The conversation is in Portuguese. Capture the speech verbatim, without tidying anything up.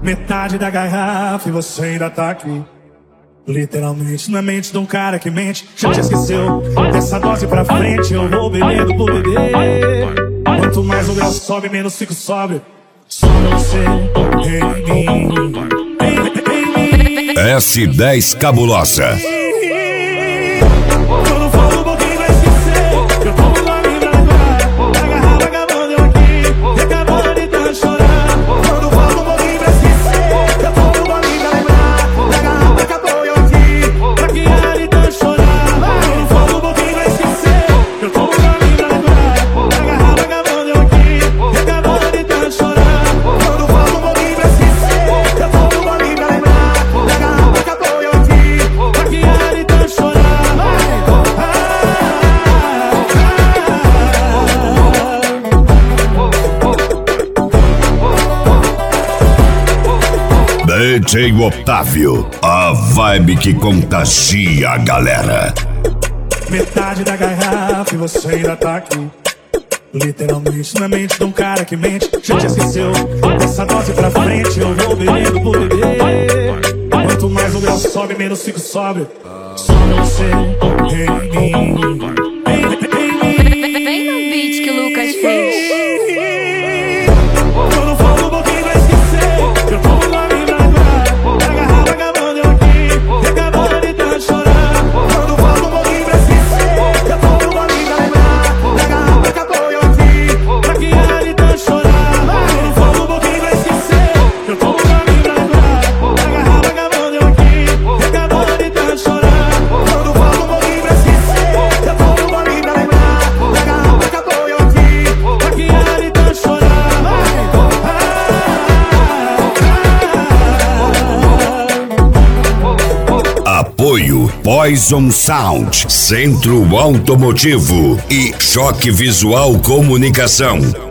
Metade da garrafa e você ainda tá aqui. Literalmente na mente de um cara que mente. Já te esqueceu dessa dose pra frente. Eu vou bebendo por beber. Quanto mais o grau sobe, menos fico sóbrio. Só você em mim. S dez Cabulosa. Quando for um pouquinho vai esquecer. Eu tô no nome pra lembrar. A garrafa acabando eu aqui. E acabando de tanto chorar. Quando for um pouquinho vai esquecer. Eu tô no nome pra lembrar. A garrafa acabou eu aqui. Maquiar de tanto chorar. Quando for um pouquinho vai esquecer. Eu tô no nome pra lembrar. A garrafa acabando eu aqui. E acabando de tanto chorar. Quando for um pouquinho vai esquecer. Eu tô no nome pra lembrar. A garrafa acabou eu aqui. Maquiar de tanto chorar. D J Otávio, a vibe que contagia a galera. Metade da garrafa e você ainda tá aqui. Literalmente na mente de um cara que mente. Já te esqueceu dessa dose pra frente. Eu vou bebendo por beber. Quanto mais o grau sobe, menos fico sóbrio. Só você em mim. Vem no beat que o Lucas fez. Quando for um pouquinho vai esquecer. Eu tô no nome pra lembrar. A garrafa acabando eu aqui. E acabando de tanto chorar. Quando for um pouquinho vai esquecer. Eu tô no nome pra lembrar. A garrafa acabou eu aqui. Maquiar de tanto chorar. Quando for um pouquinho vai esquecer. Eu tô no nome pra lembrar. A garrafa acabando eu aqui. E acabando de tanto chorar. Quando for um pouquinho vai esquecer. Eu tô no nome pra lembrar. A garrafa acabou eu aqui. Maquiar de tanto chorar. Apoio Poison Sound, Centro Automotivo e Choque Visual Comunicação.